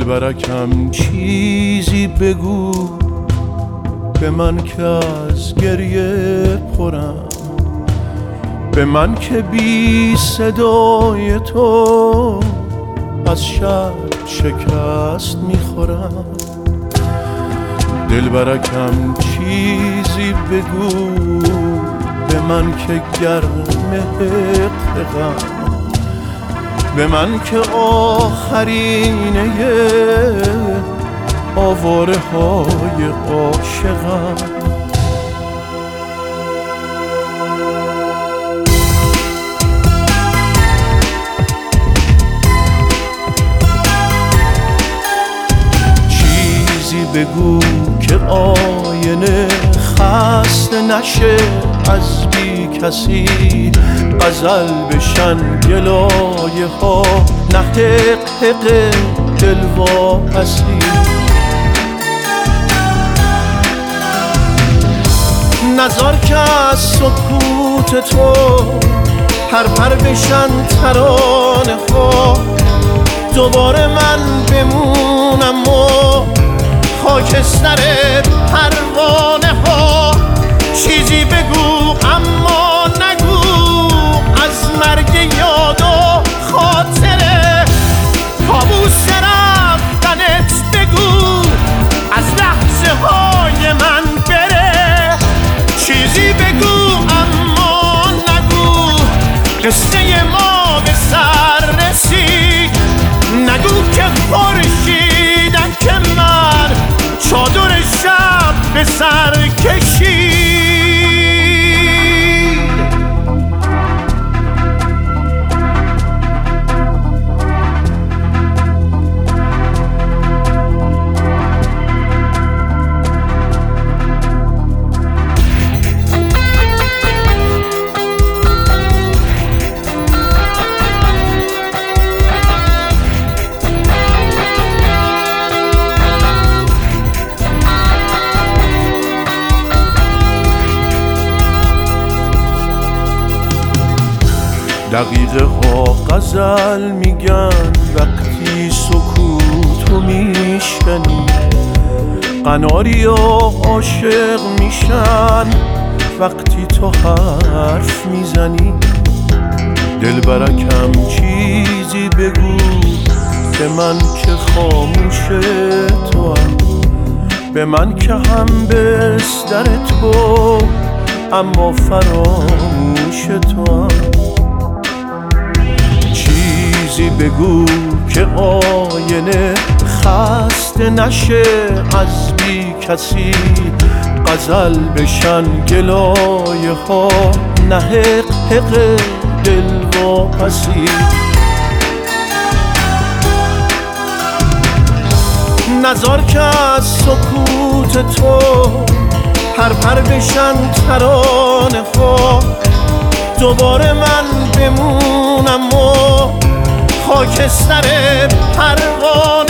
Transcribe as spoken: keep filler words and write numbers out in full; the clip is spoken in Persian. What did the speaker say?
دلبرکم چیزی بگو به من که از گریه پرم، به من که بی صدای تو از شب شکست میخورم. دلبرکم چیزی بگو به من که گرم غم، به من که آخرینه آواره های عاشقم. چیزی بگو که آینه خسته نشه از بی کسی، غزل بشن گلایه ها نه حق حق دل واپسی. نزار که از سکوت تو پر پر بشن ترانه ها، دوباره من بمونم و خاکستر پروانه ها. چیزی بگو اما نگو از مرگ یاد و خاطره، کابوس رفتنت بگو از لحظه های من بره. چیزی بگو اما نگو قصه ما به سر رسید، نگو که خورشیدم که من چادر شب به سر کشید. دقیقه ها غزل میگن وقتی سکوتو میشکنی، قناریا عاشق میشن وقتی تو حرف میزنی. دلبرکم چیزی بگو به من که خاموش تو هم، به من که هم بستر تو اما فراموش تو هم. چیزی بگو که آینه خسته نشه از بی کسی، غزل بشن گلایه ها نه حق حق دل واپسی. نزار که از سکوت تو پر پر بشن ترانه ها، دوباره من بمونم و خاکستر پروانه